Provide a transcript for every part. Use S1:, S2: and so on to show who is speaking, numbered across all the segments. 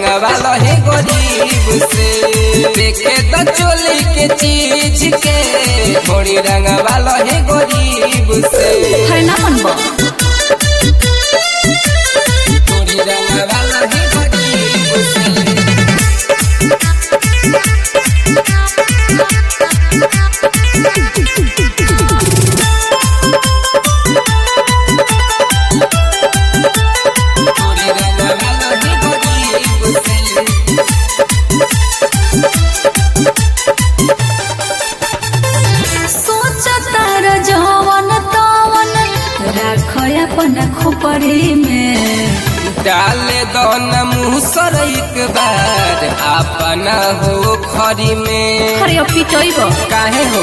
S1: रंगवाला है गरीब से। देखे तो चोली के चीज के थोड़ी रंगवाला है गरीब से।
S2: है ना मनबो
S1: थोड़ी रंगवाला है गरीब से।
S2: खोपड़ी में
S1: डाले दो न मुसर एक बार अपना हो खरी में।
S2: हरियो पिटोइबो
S1: काहे हो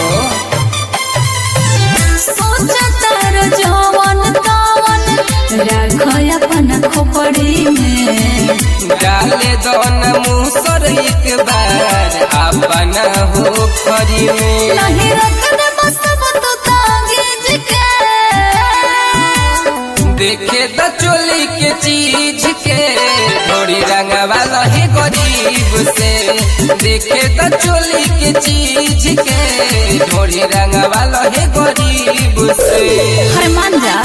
S2: सोचतार जवन तवन राखो अपन खोपड़ी में।
S1: डाले दो न मुसर एक बार अपना हो खरी में।
S2: नहीं रख दे बस तो तागीज के।
S1: देखे तो चोली के चीज के थोड़ी रंगवाला है गरीब से। देखे तो चोली के चीज के थोड़ी रंगवाला है गरीब से।
S2: हर मान जा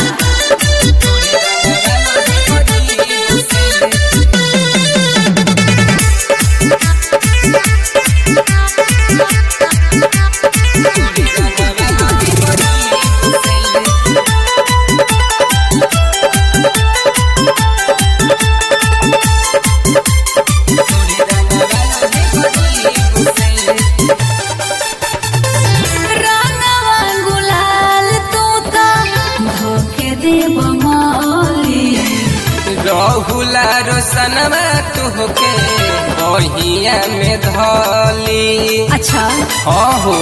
S1: रहुला रोशनवा तुहके बहिया में धली।
S2: अच्छा
S1: हाँ हो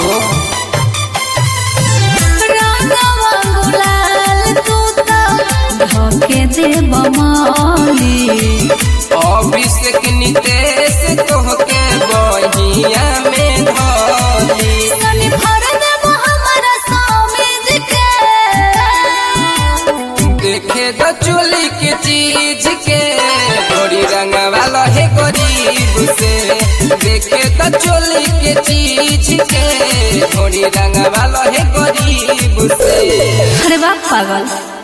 S2: रंगवा गुलाल तू तो धोके दे बमाली।
S1: अभिषेक नितेश तुहके बहिया में धली।
S2: सनी भर देबो हमरा समीज के।
S1: देखे तो चोली के चीज के थोड़ी रंगवाला है गरीब से। देखे तो चोली के चीज के थोड़ी रंगवाला है गरीब से।
S2: अरे बाप पागल।